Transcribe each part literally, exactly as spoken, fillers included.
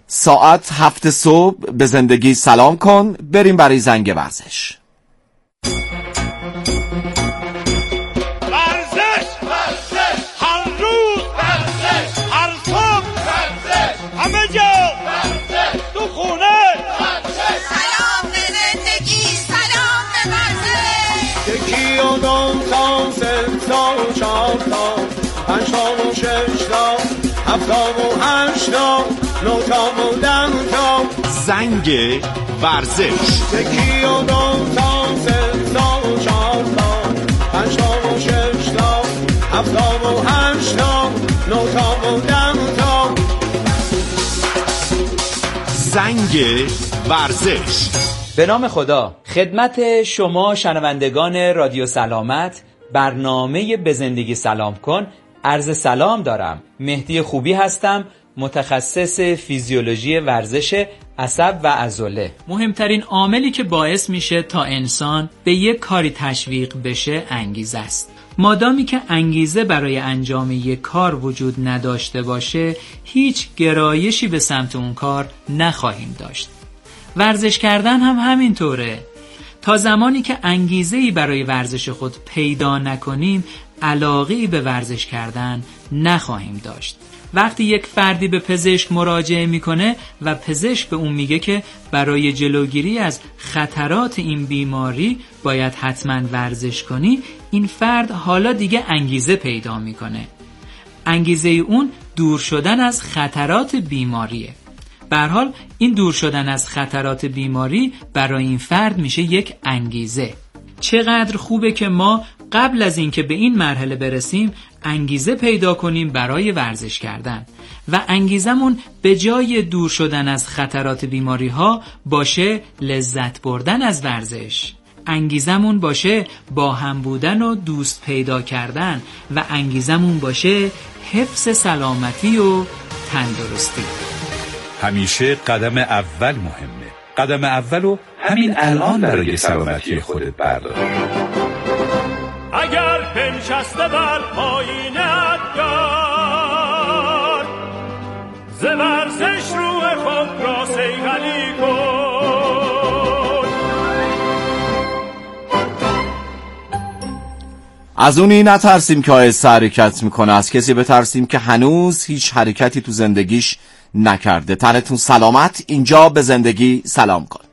ساعت هفت صبح به زندگی سلام کن. بریم برای زنگ ورزش. ورزش ورزش هر روز ورزش هر صبح ورزش همه جا ورزش تو خونه ورزش. سلام به زندگی، سلام به ورزش. یکی و دو تا سه تا و چهار تا پنج تا و شش تا هفت تا و هشت تا نه تا و ده تا زنگ ورزش. یکی و دو تا سه تا و چهار تا پنج تا و شش تا هفت تا و هشت تا نه تا و ده تا زنگ ورزش. به نام خدا، خدمت شما شنوندگان رادیو سلامت، برنامه به زندگی سلام کن عرض سلام دارم. مهدی خوبی هستم، متخصص فیزیولوژی ورزش عصب و عضله. مهمترین عاملی که باعث میشه تا انسان به یک کاری تشویق بشه انگیزه است. مادامی که انگیزه برای انجام یک کار وجود نداشته باشه، هیچ گرایشی به سمت اون کار نخواهیم داشت. ورزش کردن هم همینطوره. تا زمانی که انگیزه‌ای برای ورزش خود پیدا نکنیم، علاقه‌ای به ورزش کردن نخواهیم داشت. وقتی یک فردی به پزشک مراجعه میکنه و پزشک به اون میگه که برای جلوگیری از خطرات این بیماری باید حتما ورزش کنی، این فرد حالا دیگه انگیزه پیدا میکنه. انگیزه اون دور شدن از خطرات بیماریه. به هر حال این دور شدن از خطرات بیماری برای این فرد میشه یک انگیزه. چقدر خوبه که ما قبل از اینکه به این مرحله برسیم انگیزه پیدا کنیم برای ورزش کردن و انگیزمون به جای دور شدن از خطرات بیماری ها باشه لذت بردن از ورزش. انگیزمون باشه با هم بودن و دوست پیدا کردن و انگیزمون باشه حفظ سلامتی و تندرستی. همیشه قدم اول مهمه. قدم اولو همین الان برای سلامتی خودت بردار. اگر پنشسته بر پایینت دار ز ورزش روح خود را صیقلی کن. از اونی نترسیم که آهسته حرکت میکنه، از کسی بترسیم که هنوز هیچ حرکتی تو زندگیش نکرده. تنتون سلامت. اینجا به زندگی سلام کن.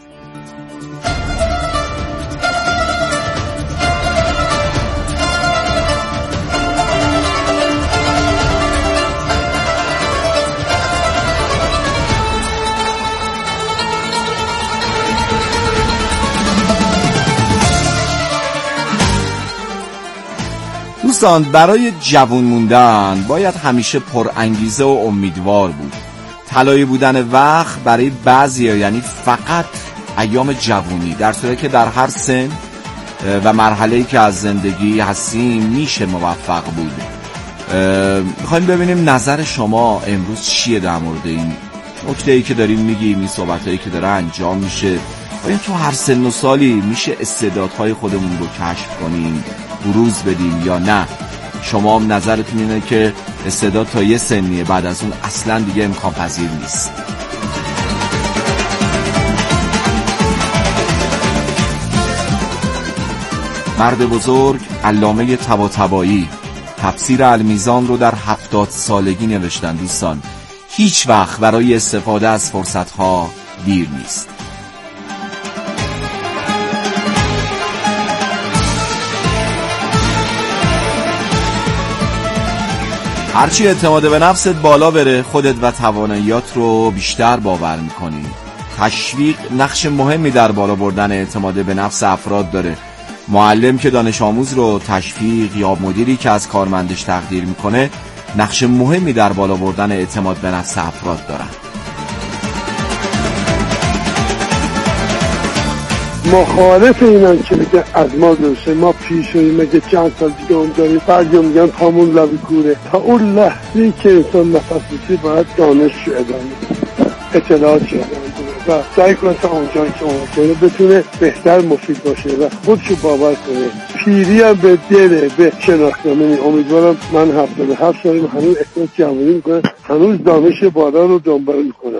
دوستان، برای جوان موندن باید همیشه پر انگیزه و امیدوار بود. طلایی بودن وقت برای بعضیا یعنی فقط ایام جوانی، در صورتی که در هر سن و مرحله‌ای که از زندگی هستیم میشه موفق بود. میخوایم ببینیم نظر شما امروز چیه در مورد این نکته‌ای که داریم میگیم، این صحبتایی که داره انجام میشه. آیا تو هر سن و سالی میشه استعدادهای خودمون رو کشف کنیم، بروز بدیم یا نه؟ شما هم نظرتون اینه که استعداد تا یه سنیه، بعد از اون اصلا دیگه امکان پذیر نیست. مرد بزرگ علامه طباطبایی تفسیر المیزان رو در هفتاد سالگی نوشتن. دوستان، هیچ وقت برای استفاده از فرصتها دیر نیست. هرچی اعتماد به نفست بالا بره، خودت و تواناییات رو بیشتر باور میکنی. تشویق نقش مهمی در بالا بردن اعتماد به نفس افراد داره. معلم که دانش آموز رو تشویق یا مدیری که از کارمندش تقدیر میکنه نقش مهمی در بالا بردن اعتماد به نفس افراد دارن. مخالف اینان که میگه از ما درسته، ما پیشویی مگه چند سال دیگه هم داریم. بعضی میگن پامون لبی کوره. تا اون لحظه‌ای که انسان نفس می‌کشه باید دانش رو ادامه بده، اطلاعات رو ادامه بده و سعی کنه تا اونجایی که ممکنه بتونه بهتر مفید باشه و خودشو باور کنه. پیری هم به دله، به شناختنی. امیدوارم من هفتاد و هفت سالم هنوز احساس جوانی میکنم، هنوز دانش بالا رو دنبال میکنم.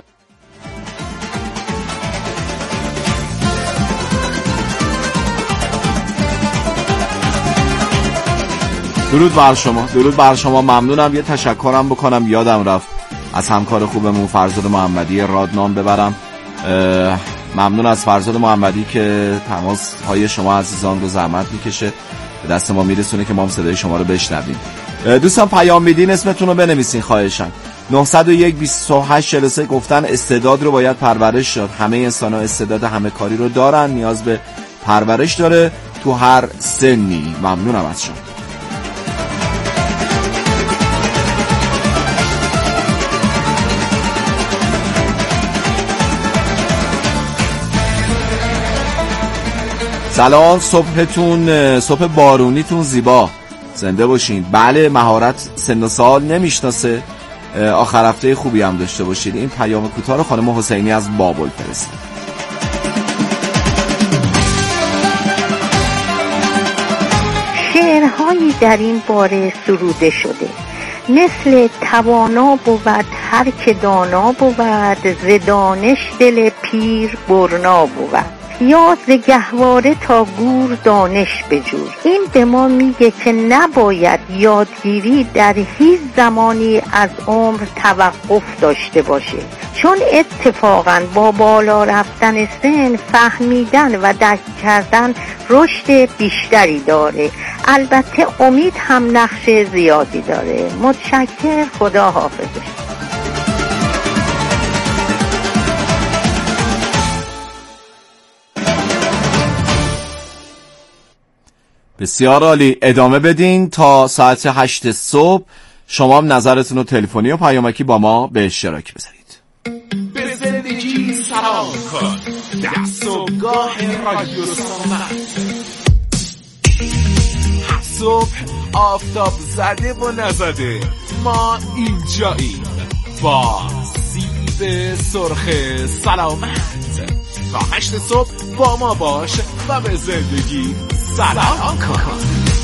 درود بر شما، درود بر شما. ممنونم. یه تشکرم بکنم، یادم رفت از همکار خوبمون فرزاد محمدی رادنام ببرم. ممنون از فرزاد محمدی که تماس های شما عزیزان رو زحمت میکشه به دست ما میرسونه که ما هم صدای شما رو بشنویم. دوستان پیام میدین اسمتون رو بنویسین خواهشاً. نه صفر یک بیست و هشت چهل و سه گفتن استعداد رو باید پرورش داد. همه انسان‌ها استعداد همه کاری رو دارن، نیاز به پرورش داره تو هر سنی. ممنونم از شما. سلام، صبحتون صبح بارونیتون زیبا، زنده باشین. بله، مهارت سن و سال نمیشناسه. آخر هفته خوبی هم داشته باشید. این پیام کوتاه رو خانم حسینی از بابل فرستاد. شعرهایی در این باره سروده شده، مثل توانا بود هر که دانا بود، ز دانش دل پیر برنا بود، یا ز گهواره تا گور دانش بجور. این به ما میگه که نباید یادگیری در هیچ زمانی از عمر توقف داشته باشه، چون اتفاقا با بالا رفتن سن فهمیدن و درک کردن رشد بیشتری داره. البته امید هم نقش زیادی داره. متشکر، خدا حافظش. بسیار عالی، ادامه بدین تا ساعت هشت صبح. شما هم نظرتون رو تلفنی و پیامکی با ما به اشتراک بذارید. به زندگی سلام کن، در صبحگاه رادیو سلامت. هر صبح آفتاب زده و نزده ما اینجاییم با سیب سرخ سلامت. تا هشت صبح با ما باش و به زندگی سلام کن.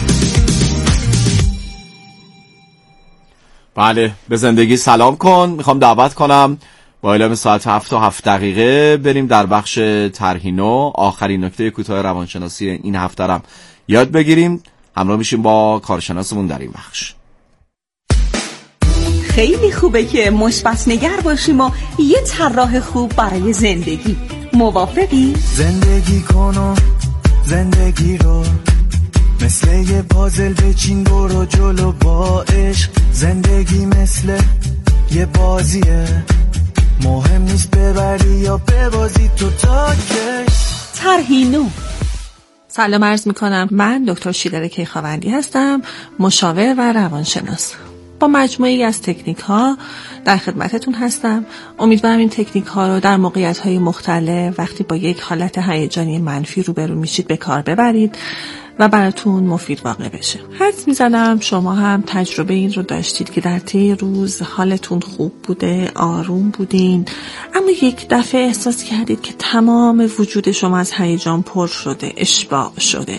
بله، به زندگی سلام کن. میخوام دعوت کنم با اعلام ساعت هفت و هفت دقیقه بریم در بخش طرحینو. آخرین نکته کوتاه روانشناسی این هفته رو یاد بگیریم. همراه میشیم با کارشناسمون در این بخش. خیلی خوبه که مثبت نگر باشیم و یه طراح خوب برای زندگی. موافقی؟ زندگی کن و زندگی رو مثل یه پازل بچین، برو جلو با عشق. زندگی مثل یه بازیه، مهم نیست ببری یا ببازی تو تا که. طرحینو. سلام عرض میکنم، من دکتر شیدر کیخاوندی هستم، مشاور و روانشناس. با مجموعی از تکنیک ها در خدمتتون هستم. امیدوارم این تکنیک ها رو در موقعیت های مختلف وقتی با یک حالت هیجانی منفی روبرو میشید به کار ببرید و براتون مفید واقع بشه. حدس میزنم شما هم تجربه این رو داشتید که در طی روز حالتون خوب بوده، آروم بودین، اما یک دفعه احساس کردید که تمام وجود شما از هیجان پر شده، اشباع شده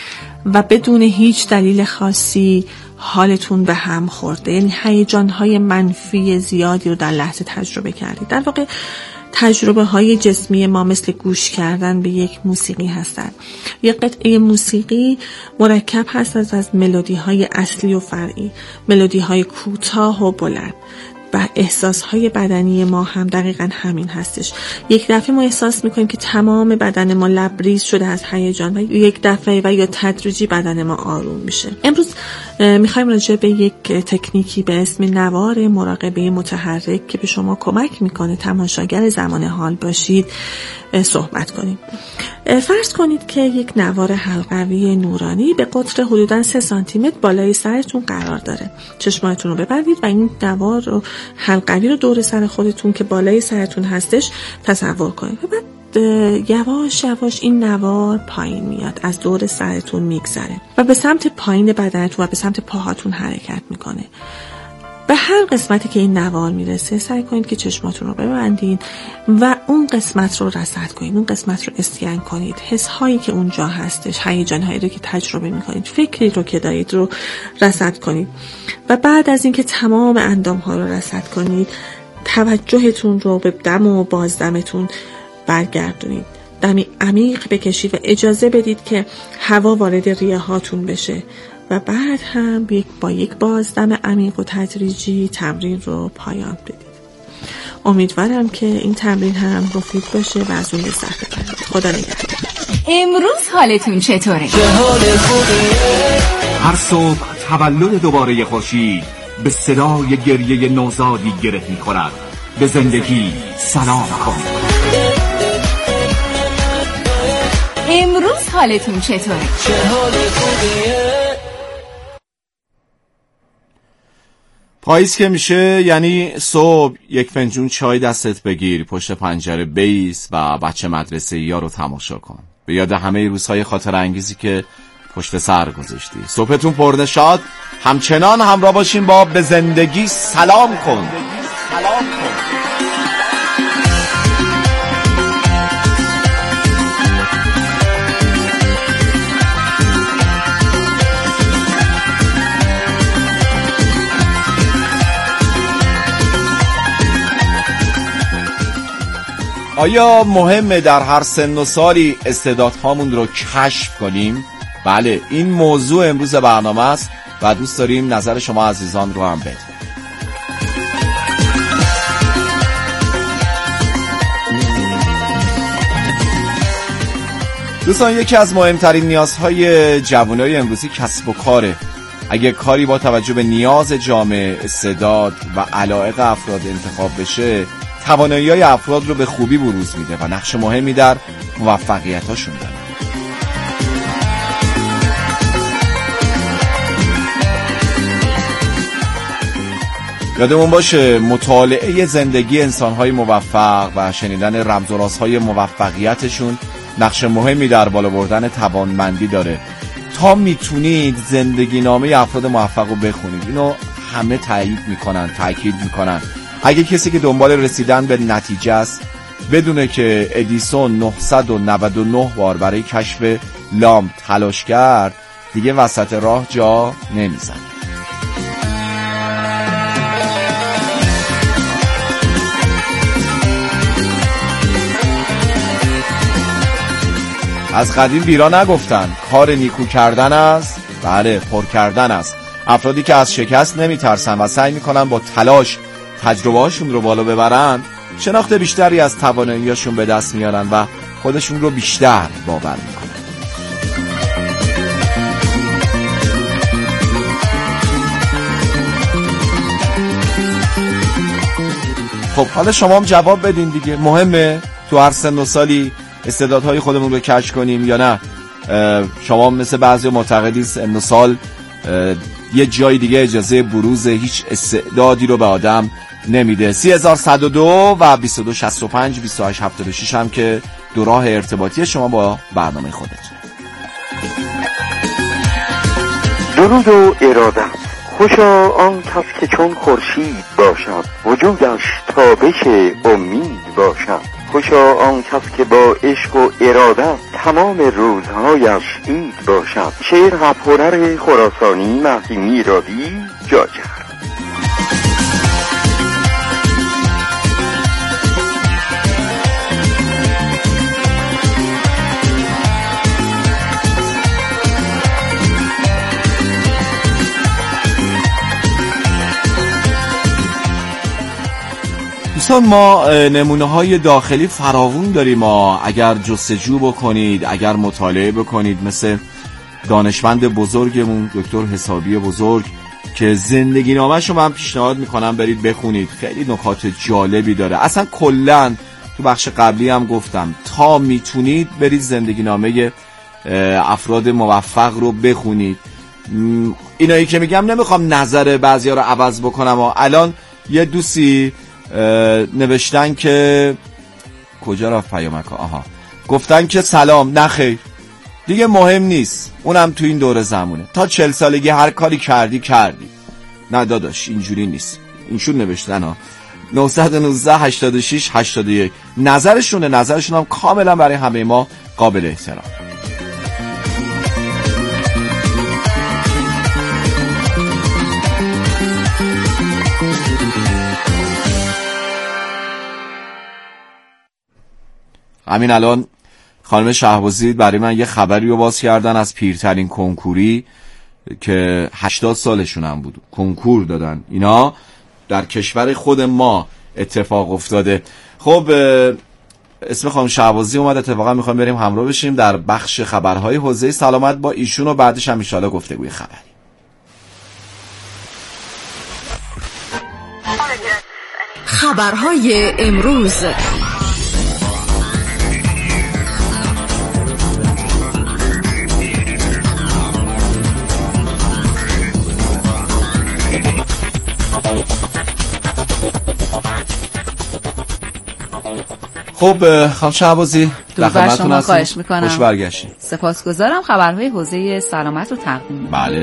و بدون هیچ دلیل خاصی حالتون به هم خورده. یعنی هیجان‌های منفی زیادی رو در لحظه تجربه کردید. در واقع تجربه های جسمی ما مثل گوش کردن به یک موسیقی هستند. یک قطعه موسیقی مرکب هست از از ملودی های اصلی و فرعی، ملودی های کوتاه و بلند. و احساسهای بدنی ما هم دقیقاً همین هستش. یک دفعه ما احساس میکنیم که تمام بدن ما لبریز شده از هیجان و یک دفعه و یا تدریجی بدن ما آروم میشه. امروز میخوایم راجع به یک تکنیکی به اسم نوار مراقبه متحرک که به شما کمک میکنه تماشاگر زمان حال باشید صحبت کنیم. فرض کنید که یک نوار حلقوی نورانی به قطر حدوداً سه سانتی متر بالای سرتون قرار داره. چشماتون رو ببندید و این نوار رو حلقوی رو دور سر خودتون که بالای سرتون هستش تصور کنید. و بعد یواش یواش این نوار پایین میاد، از دور سرتون میگذره و به سمت پایین بدنتون و به سمت پاهاتون حرکت میکنه. به هر قسمتی که این نوار میرسه سعی کنید که چشماتون رو ببندین و اون قسمت رو رصد کنید، اون قسمت رو اسکن کنید، حس هایی که اونجا هستش، هیجان هایی رو که تجربه میکنید، فکری رو که دارید رو رصد کنید و بعد از اینکه تمام اندام ها رو رصد کنید توجهتون رو به دم و بازدمتون برگردونید. دمی عمیق بکشید و اجازه بدید که هوا وارد ریه هاتون بشه و بعد هم با یک بازدم عمیق و تدریجی تمرین رو پایان بدید. امیدوارم که این تمرین هم مفید باشه و از اون لذت ببرید. خدا نگهدار. امروز حالتون چطوره؟ هر صبح تولد دوباره خورشید به صدای گریه نوزادی گره می‌خورد. به زندگی سلام کن. امروز حالتون چطوره؟ پاییز که میشه یعنی صبح یک فنجون چای دستت بگیر، پشت پنجره بیس و بچه مدرسه یا رو تماشا کن، به یاد همه روزهای خاطر انگیزی که پشت سر گذاشتی. صبحتون پرنشاط، همچنان همراه باشیم با به زندگی سلام کن. سلام کن. آیا مهمه در هر سن و سالی استعدادهامون رو کشف کنیم؟ بله، این موضوع امروز برنامه است و دوست داریم نظر شما عزیزان رو هم بدیم. دوستان، یکی از مهمترین نیازهای جوانای امروزی کسب و کاره. اگه کاری با توجه به نیاز جامعه، استعداد و علایق افراد انتخاب بشه، توانایی‌های افراد رو به خوبی بروز میده و نقش مهمی در موفقیت‌هاشون داره. یادمون باشه مطالعه زندگی انسان‌های موفق و شنیدن رمز و رازهای موفقیتشون نقش مهمی در بالا بردن توانمندی داره. تا میتونید زندگی نامه افراد موفق رو بخونید. اینو همه تایید میکنن، تاکید میکنن. اگه کسی که دنبال رسیدن به نتیجه است بدونه که ادیسون نهصد و نود و نه بار برای کشف لامپ تلاش کرد، دیگه وسط راه جا نمیزنه. از قدیم بیرا نگفتن کار نیکو کردن است، بله پر کردن است. افرادی که از شکست نمیترسن و سعی میکنن با تلاش تجربه هاشون رو بالا ببرن، شناخت بیشتری از توانایی‌هاشون به دست میارن و خودشون رو بیشتر باور میکنن. خب حالا شما هم جواب بدین دیگه. مهمه تو هر سن و سالی استعدادهای خودمون رو کشف کنیم یا نه؟ شما مثل بعضی معتقدی سن و سال یه جای دیگه اجازه بروز هیچ استعدادی رو به آدم نمیده. سی هزار صد و دو و بیست و دو شصت و پنج بیست و هشت هفتاد و شش هم که دو راه ارتباطی شما با برنامه خودتون. درود و اراده. خوشا آن کس که چون خورشید باشد، وجودش تابش امید باشد. خوشا آن کس که با عشق و اراده تمام روزهایش عید باشد. شعر و هنر خراسانی مهدی میرادی جاجر. دوستان، ما نمونه های داخلی فراوون داریم. ما اگر جستجو بکنید، اگر مطالعه بکنید، مثل دانشمند بزرگمون دکتر حسابی بزرگ که زندگی نامه‌ش رو من پیشنهاد میکنم برید بخونید، خیلی نکات جالبی داره. اصلا کلن تو بخش قبلی هم گفتم تا میتونید برید زندگی نامه افراد موفق رو بخونید. اینایی که میگم نمیخوام نظر بعضیا رو عوض بکنم و الان یه دوستی نوشتن که کجا رفت پیامک؟ آها، گفتن که سلام، نخیر دیگه مهم نیست، اونم تو این دوره زمونه، تا چل سالگی هر کاری کردی کردی، نه داداش اینجوری نیست، اینشون نوشتن ها. نه یک نه هشتاد و شش هشتاد و یک نظرشونه، نظرشون هم کاملا برای همه ما قابل احترام. همین الان خانم شهبازی برای من یه خبری رو باز کردن از پیرترین کنکوری که هشتاد سالشون هم بود، کنکور دادن. اینا در کشور خود ما اتفاق افتاده. خب اسم خانم شهبازی اومد، اتفاقا میخوایم بریم همراه بشیم در بخش خبرهای حوزه سلامت با ایشون و بعدش هم ان شاء الله گفتگوی خبری. خبرهای امروز. خب خانم شهبازی در خدمتتون هستم. خواهش میکنم. خوش برگشتید. سپاسگزارم. خبرهای حوزه سلامت رو تقدیم میکنم. بله.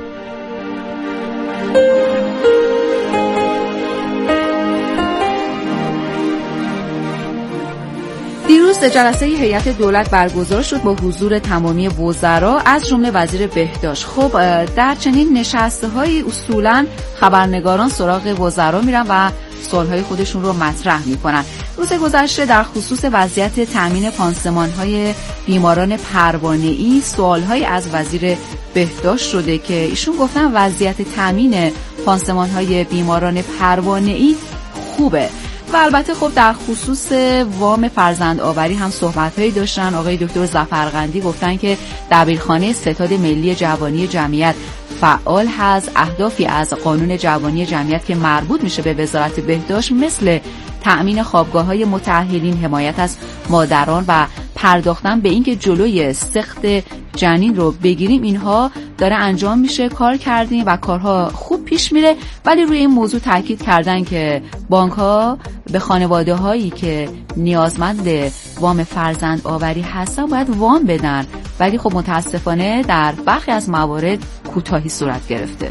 دیروز جلسه هیئت دولت برگزار شد با حضور تمامی وزرا از جمله وزیر بهداشت. خب در چنین نشسته‌هایی اصولاً خبرنگاران سراغ وزرا میرن و سوالهای خودشون رو مطرح میکنن. روز گذشته در خصوص وضعیت تامین پانسمان‌های بیماران پروانه‌ای سوالهای از وزیر بهداشت شده که ایشون گفتن وضعیت تامین پانسمان‌های بیماران پروانه‌ای خوبه. و البته خب در خصوص وام فرزند آوری هم صحبت‌هایی داشتن. آقای دکتر ظفرقندی گفتن که دبیرخانه ستاد ملی جوانی جمعیت فعال هست. اهدافی از قانون جوانی جمعیت که مربوط میشه به وزارت بهداشت مثل تأمین خوابگاه‌های متأهلین، حمایت از مادران و پرداختن به اینکه جلوی سقط جنین رو بگیریم، اینها داره انجام میشه. کار کردیم و کارها خوب پیش میره، ولی روی این موضوع تاکید کردن که بانک‌ها به خانواده‌هایی که نیازمند وام فرزند آوری هستن باید وام بدن، ولی خب متاسفانه در برخی از موارد کوتاهی صورت گرفته.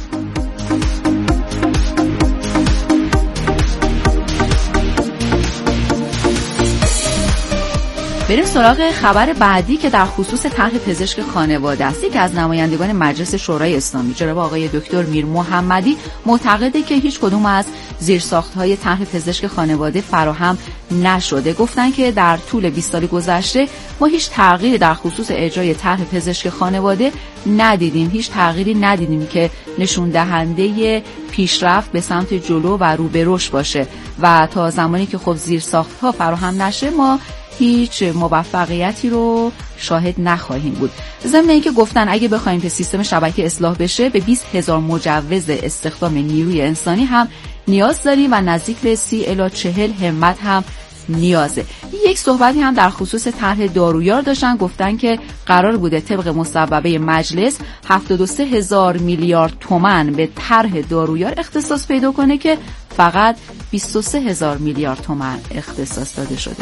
بریم سراغ خبر بعدی که در خصوص طرح پزشک خانواده است. یکی از نمایندگان مجلس شورای اسلامی جناب آقای دکتر میر محمدی معتقده که هیچ کدوم از زیرساخت‌های طرح پزشک خانواده فراهم نشده. گفتن که در طول بیست سال گذشته ما هیچ تغییری در خصوص اجرای طرح پزشک خانواده ندیدیم. هیچ تغییری ندیدیم که نشون دهنده پیشرفت به سمت جلو و رو به رشد باشه و تا زمانی که خب زیرساخت‌ها فراهم نشه ما هیچ موفقیتی رو شاهد نخواهیم بود. ضمن اینکه گفتن اگه بخوایم که سیستم شبکه اصلاح بشه به بیست هزار مجوز استخدام نیروی انسانی هم نیاز داریم و نزدیک به سی الی چهل همت هم نیازه. یک صحبتی هم در خصوص طرح دارویار داشتن. گفتن که قرار بوده طبق مصوبه مجلس هفتاد و سه هزار میلیارد تومان به طرح دارویار اختصاص پیدا کنه که فقط بیست و سه هزار میلیارد تومان اختصاص داده شده.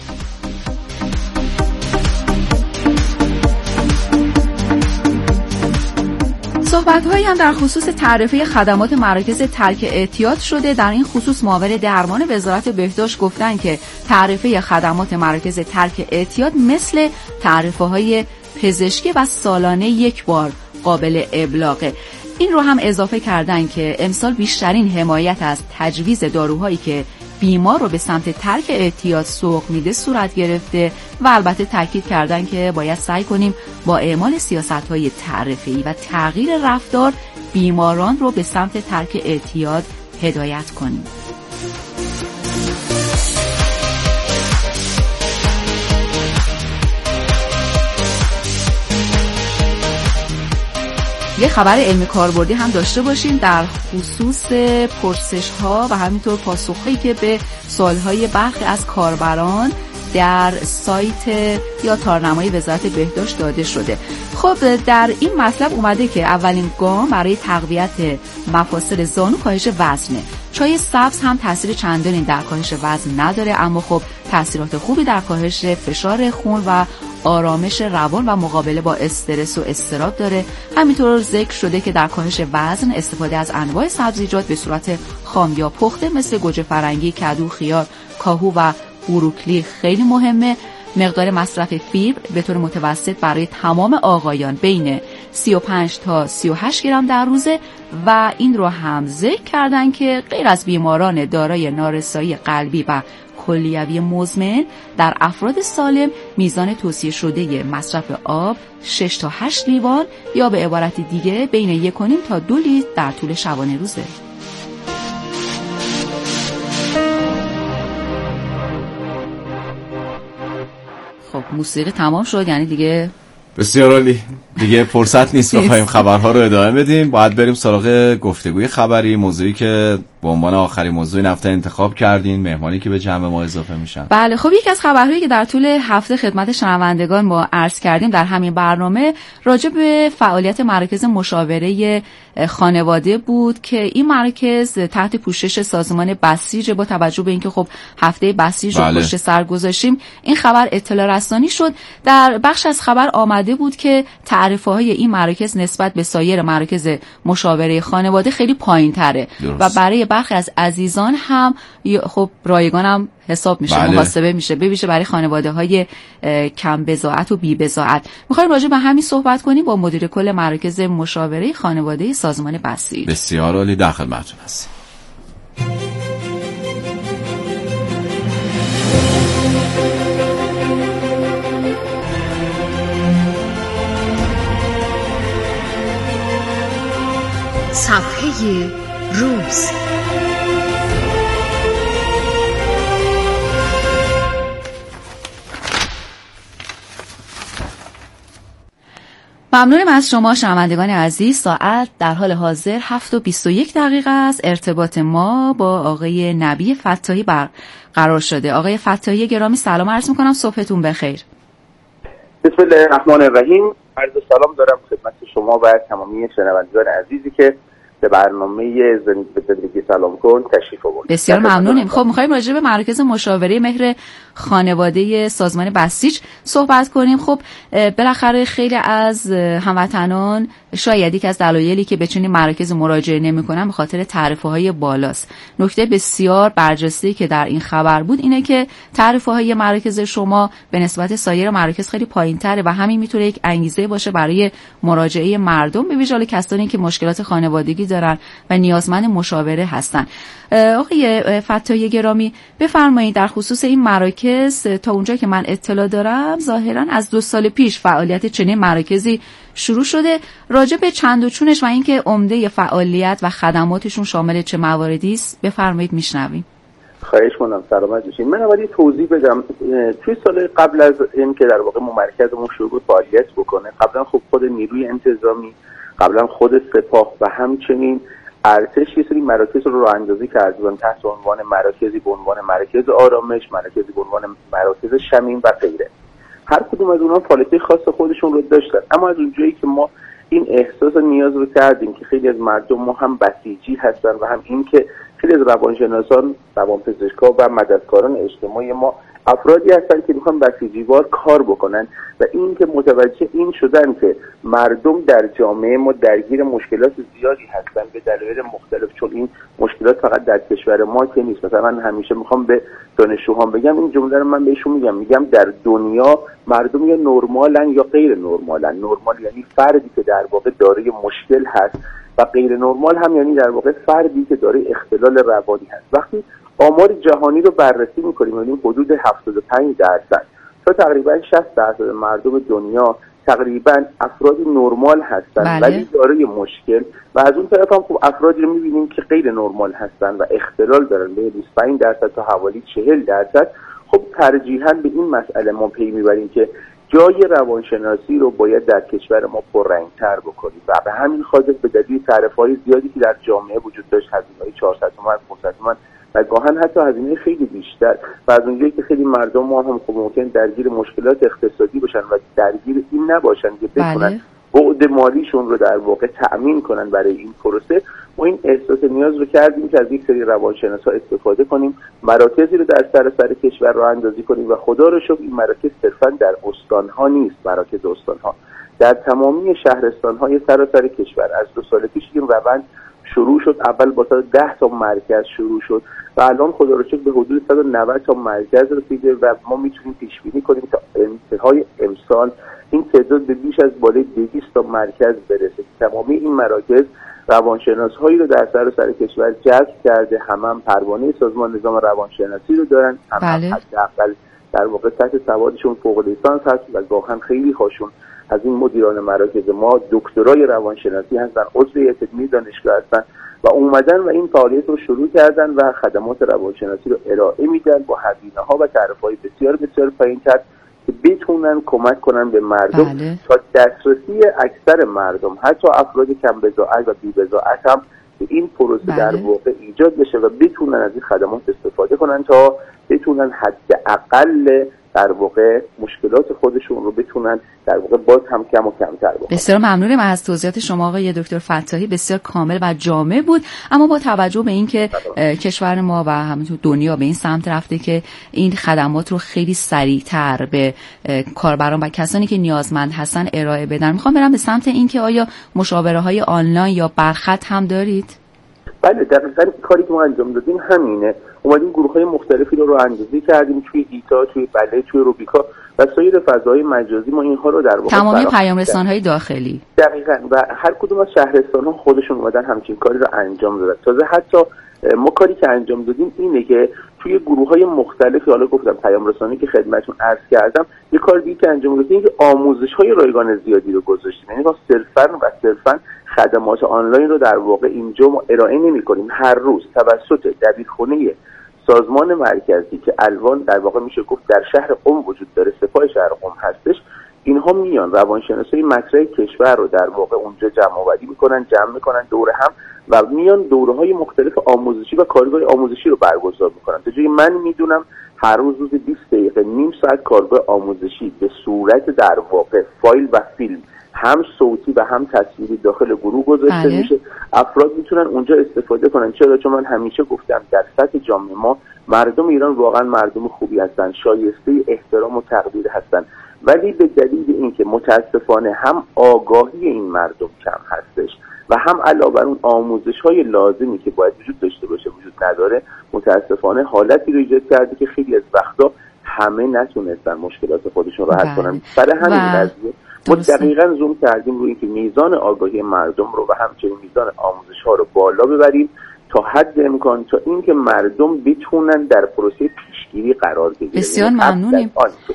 صحبت‌هایی هم در خصوص تعرفه خدمات مراکز ترک اعتیاد شده. در این خصوص معاون درمان وزارت بهداشت گفتن که تعرفه خدمات مراکز ترک اعتیاد مثل تعرفه‌های پزشکی و سالانه یک بار قابل ابلاغه. این رو هم اضافه کردن که امسال بیشترین حمایت از تجویز داروهایی که بیمار رو به سمت ترک اعتیاد سوق میده صورت گرفته و البته تاکید کردن که باید سعی کنیم با اعمال سیاست‌های تعرفه‌ای و تغییر رفتار بیماران رو به سمت ترک اعتیاد هدایت کنیم. یه خبر علمی کاربردی هم داشته باشیم در خصوص پرسش ها و همینطور پاسخ هایی که به سوال های برخی از کاربران در سایت یا تارنمای وزارت بهداشت داده شده. خب در این مطلب اومده که اولین گام برای تقویت مفاصل زانو کاهش وزنه. چای سبز هم تاثیر چندانی در کاهش وزن نداره، اما خب تاثیرات خوبی در کاهش فشار خون و آرامش روان و مقابله با استرس و اضطراب داره. همینطور ذکر شده که در کاهش وزن استفاده از انواع سبزیجات به صورت خام یا پخته مثل گوجه فرنگی، کدو، خیار، کاهو و بروکلی خیلی مهمه. مقدار مصرف فیبر به طور متوسط برای تمام آقایان بین سی و پنج تا سی و هشت گرم در روزه و این رو هم ذکر کردن که غیر از بیماران دارای نارسایی قلبی و کلیوی مزمن در افراد سالم میزان توصیه شده مصرف آب شش تا هشت لیوان یا به عبارت دیگه بین یک و نیم تا دو لیتر در طول شبانه روزه. خب موسیقی تمام شد، یعنی دیگه بسیار عالی، دیگه فرصت نیست بخوایم خبرها رو ادامه بدیم. باید بریم سراغ گفتگوی خبری، موضوعی که به عنوان آخرین موضوع این هفته انتخاب کردین، مهمانی که به جمع ما اضافه میشن. بله خب یکی از خبرهایی که در طول هفته خدمت شنوندگان ما عرض کردیم در همین برنامه راجع به فعالیت مراکز مشاوره خانواده بود که این مراکز تحت پوشش سازمان بسیج با توجه به اینکه خب هفته بسیج رو پشت سر گذاشتیم این خبر اطلاع رسانی شد. در بخش از خبر آمده بود که تعرفه های این مراکز نسبت به سایر مراکز مشاوره خانواده خیلی پایین تره و برای برخی از عزیزان هم خب رایگان هم حساب میشه، بله. محاسبه میشه، ببیشه برای خانواده های کم بضاعت و بی بضاعت. میخوایم راجع به همین صحبت کنیم با مدیر کل مراکز مشاوره خانواده سازمان بسیج. بسیار عالی، در خدمتتون هستیم. صفحه روز. ممنونم از شما شنوندگان عزیز. ساعت در حال حاضر هفت و بیست و یک دقیقه است. ارتباط ما با آقای نبی فتاحی برقرار شده. آقای فتاحی گرامی سلام عرض میکنم، صبحتون بخیر. بسم الله الرحمن الرحیم. عرض سلام دارم خدمت شما و تمامی شنوندگان عزیزی که به برنامه زندگی سلام کن تشریف آوردید. بسیار ممنونیم. خب می‌خوایم راجع به مراکز مشاوره مهر خانواده سازمان بسیج صحبت کنیم. خب بالاخره خیلی از هموطنان شاید یک از دلایلی که به چنین مراکز مراجعه نمی‌کنن به خاطر تعرفه‌های بالاست. نکته بسیار برجسته‌ای که در این خبر بود اینه که تعرفه‌های مراکز شما به نسبت سایر مراکز خیلی پایین‌تره و همین میتونه یک انگیزه باشه برای مراجعه مردم، به ویژه کسانی که مشکلات خانوادگی دارن و نیازمند مشاوره هستن. آقای فتاحی گرامی بفرمایید در خصوص این مراکز تا اونجا که من اطلاع دارم ظاهرا از دو سال پیش فعالیت چنین مراکزی شروع شده. راجع به چند و چونش و اینکه عمده فعالیت و خدماتشون شامل چه مواردی است بفرمایید، میشنویم. خواهش می‌کنم، سلامت باشین. من اولی توضیح بدم. توی سال قبل از این که در واقع ما مرکزمون شروع به فعالیت بکنه، قبلا خب خود نیروی انتظامی، قبلا خود سپاه و همچنین ارتش یه سری مراکز رو راه اندازی کردن تحت عنوان مراکزی به عنوان مراکز آرامش، مراکزی به عنوان مراکز شمیم و غیره. هر کدوم از اونها فعالیت خاص خودشون رو داشتن، اما از اونجایی که ما این احساس نیاز رو کردیم که خیلی از مردم ما هم بسیجی هستن و هم این که خیلی از روانشناسان، روانپزشکا و مددکاران اجتماعی ما افرادی هستن که میخوان بسیجیوار کار بکنن و این که متوجه این شدن که مردم در جامعه ما درگیر مشکلات زیادی هستن به دلایل مختلف، چون این مشکلات فقط در کشور ما که نیست. مثلا من همیشه میخوام به دانشجوهام بگم این جمله رو من بهشون میگم میگم در دنیا مردم یا نرمالن یا غیر نرمالن. نرمال یعنی فردی که در واقع دارای مشکل هست و غیر نرمال هم یعنی در واقع فردی که دارای اختلال روانی هست. وقتی آمار جهانی رو بررسی می‌کنیم می‌بینیم حدود هفتاد و پنج درصد تا تقریبا شصت درصد مردم دنیا تقریبا افرادی نرمال هستن بله. ولی دارای مشکل، و از اون طرف هم خب افرادی رو می‌بینیم که غیر نرمال هستن و اختلال دارن به بیست و پنج درصد تا حوالی چهل درصد. خب ترجیحاً به این مسئله ما پی می‌بریم که جای روانشناسی رو باید در کشور ما پررنگ‌تر بکنیم و به همین خاطر به دلیل تعرفه‌های زیادی که در جامعه وجود داشت، هزینه‌های چهارصد تومان، پانصد تومان و گاهن حتی هزینه خیلی بیشتر، و از اونجایی که خیلی مردم ما هم خب ممکن درگیر مشکلات اقتصادی باشن و درگیر این نباشن که بتونن بعد مالیشون رو در واقع تأمین کنن برای این پروسه، ما این احساس نیاز رو کردیم که از یک سری روانشناسا استفاده کنیم، مراکزی رو در سراسر کشور راه اندازی کنیم و خدا رو شکر این مراکز صرفا در استان‌ها نیست، مراکز استان‌ها در تمامی شهرستان‌های سراسر کشور. از دو سال پیش این روند شروع شد. اول با ده تا مرکز شروع شد و الان خدا رو شکر به حدود صد و نود تا مرکز رسیده و ما میتونیم پیش بینی کنیم تا انتهای امسال این تعداد به بیش از بالای دویست تا مرکز برسه. تمامی این مراکز روانشناس‌هایی رو در سراسر کشور جذب کرده، هم هم پروانه سازمان نظام روانشناسی رو دارن، هم بله. هم حداقل در واقع سطح سوادشون فوق لیسانس هست و واقعا خیلی خوشون از این مدیران مراکز ما دکترای روانشناسی هستن، عضو هیئت علمی دانشگاه هستن و اومدن و این فعالیت رو شروع کردن و خدمات روانشناسی رو ارائه میدن با هزینه‌ها و تعرفه‌های بسیار بسیار پایین‌تر که بتونن کمک کنن به مردم بله. تا دسترسی اکثر مردم، حتی افراد کم بضاعت و بی بضاعت هم که این پروسه بله. در واقع ایجاد بشه و بتونن از این خدمات استفاده کنن تا بتونن حداقل در واقع مشکلات خودشون رو بتونن در واقع باز هم کم و کمتر بکنن. بسیار ممنونم از توضیحات شما آقای دکتر فتاحی، بسیار کامل و جامع بود. اما با توجه به اینکه کشور ما و همینطور دنیا به این سمت رفته که این خدمات رو خیلی سریعتر به کاربران و کسانی که نیازمند هستن ارائه بدن، میخوام برم به سمت اینکه آیا مشاوره آنلاین یا برخط هم دارید؟ بله دقیقاً کاری که ما انجام دادیم همینه. اومدیم گروه‌های مختلفی رو راه اندازی کردیم توی ایتا، توی بله، توی روبیکا و سایر فضاهای مجازی. ما اینها رو در واقع تمامی پیام رسان‌های داخلی دقیقاً و هر کدوم از شهرستان‌ها خودشون اومدن همچین کاری رو انجام دادن. تازه حتی ما کاری که انجام دادیم اینه که توی گروه‌های مختلفی، حالا گفتم پیام رسانی که خدمتتون عرض کردم، یه کار دیگه که انجام دادیم که آموزش‌های رایگان زیادی رو گذاشتیم. یعنی ما صرفاً و صرفاً خدمات آنلاین رو در واقع اینجا ما ارائه نمی‌کنیم. هر روز توسط دبیرخونه سازمان مرکزی که الان در واقع میشه گفت در شهر قم وجود داره، سپاه شهر قم هستش، اینها میان روانشناسای مطرح کشور رو در واقع اونجا جمع آوری میکنن، جمع میکنن دور هم و میان دوره‌های مختلف آموزشی و کارگاه آموزشی رو برگزار میکنن. تا جایی من میدونم هر روز روز بیست دقیقه نیم ساعت کارگاه آموزشی به صورت در واقع فایل و فیلم، هم صوتی و هم تصویری داخل گروه گذاشته بله. میشه. افراد میتونن اونجا استفاده کنن. چرا؟ چون من همیشه گفتم در سطح جامعه ما مردم ایران واقعا مردم خوبی هستن، شایسته احترام و تقدیر هستن، ولی به دلیل اینکه متاسفانه هم آگاهی این مردم کم هستش و هم علاوه بر اون آموزش‌های لازمی که باید وجود داشته باشه وجود نداره، متاسفانه حالتی رو ایجاد کرده که خیلی از وقتا همه نتونستن مشکلات خودشون رو حل کنن. برای همین قضیه ما دقیقاً زوم کردیم روی اینکه میزان آگاهی مردم رو و همچنین میزان آموزش‌ها رو بالا ببریم تا حد امکان، تا اینکه مردم بتونن در پروسه پیشگیری قرار بگیرن. بسیار ممنونیم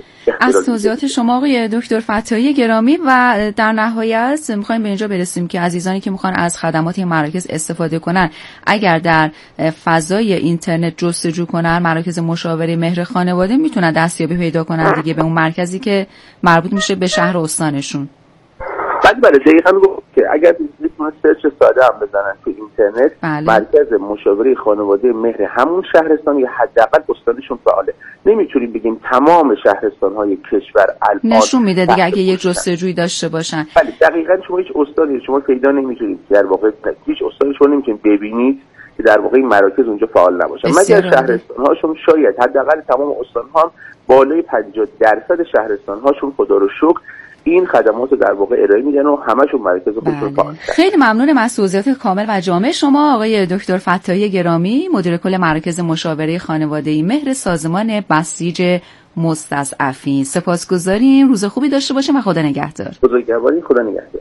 از توضیحات شما آقای دکتر فتاحی گرامی و در نهایت می‌خوایم به اینجا برسیم که عزیزانی که می‌خوان از خدمات این مراکز استفاده کنن، اگر در فضای اینترنت جستجو کنن مراکز مشاوره مهر خانواده، میتونن دستیابی پیدا کنن دیگه به اون مرکزی که مربوط میشه به شهر و استانشون. بعد بله دقیقاً گفت که اگر میتونن سرچ ساده هم بزنن تو اینترنت بله. مرکز مشاوره خانواده مهر همون شهرستان یا حداقل استانشون فعاله. نمیتونیم بگیم تمام شهرستان‌های کشور الان نشون میده دیگه اگه یک جستجویی داشته باشن. بله دقیقاً شما هیچ استانی شما پیدا نمیتونید، در واقع هیچ استانی شما نمیتونید ببینید که در واقع این مراکز اونجا فعال نباشن. مگر شهرستان‌هاشون شاید حداقل تمام استان‌ها هم بالای پنجاه درصد شهرستان‌هاشون خدا رو شکر این خدمات رو در واقع ارائه میدن و همشون مرکز خودشون فعال. خیلی ممنونم از توضیحات کامل و جامع شما آقای دکتر فتاحی گرامی، مدیر کل مراکز مشاوره خانوادگی مهر سازمان بسیج مستضعفین. سپاسگزاریم، روز خوبی داشته باشیم و خدا نگهدار. بزرگواری، خدا نگهدار.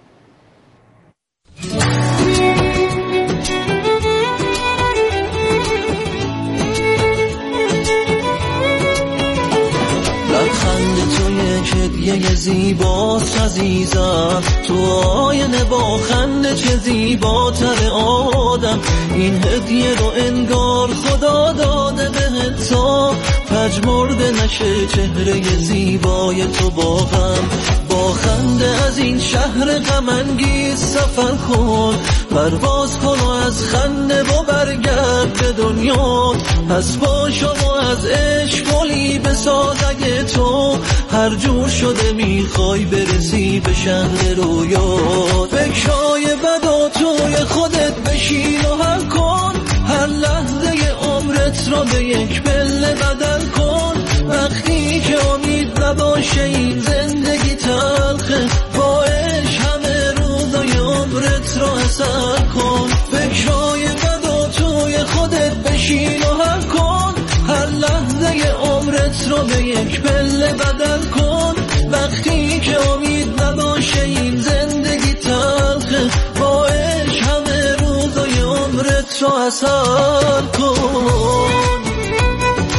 هدیه زیباست عزیزم، تو آینه با خنده چه زیباتر آدم. این هدیه رو انگار خدا داده بهت تا پژمرده نشه چهره زیبای تو با غم. با خنده از این شهر غم انگیز سفر کن، پرواز کن و از خنده و برگرد به دنیا. پس باش و از عشق گلی بساز اگه تو هر جور شده میخوای برسی به شهر رویات. فکرای بد و تو خودت بشین و حل کن، هر لحظه عمرت رو به یک پله بدل کن. وقتی که امید نباشه این زندگی تلخه، باش همه روزای عمرت رو حساب کن. فکرای بد و توی خودت بشین و حل کن، هر لحظه عمرت رو به یک پله بدل کن. وقتی که امید نباشه این زندگی تلخه، باش همه روزای عمرت رو حساب کن.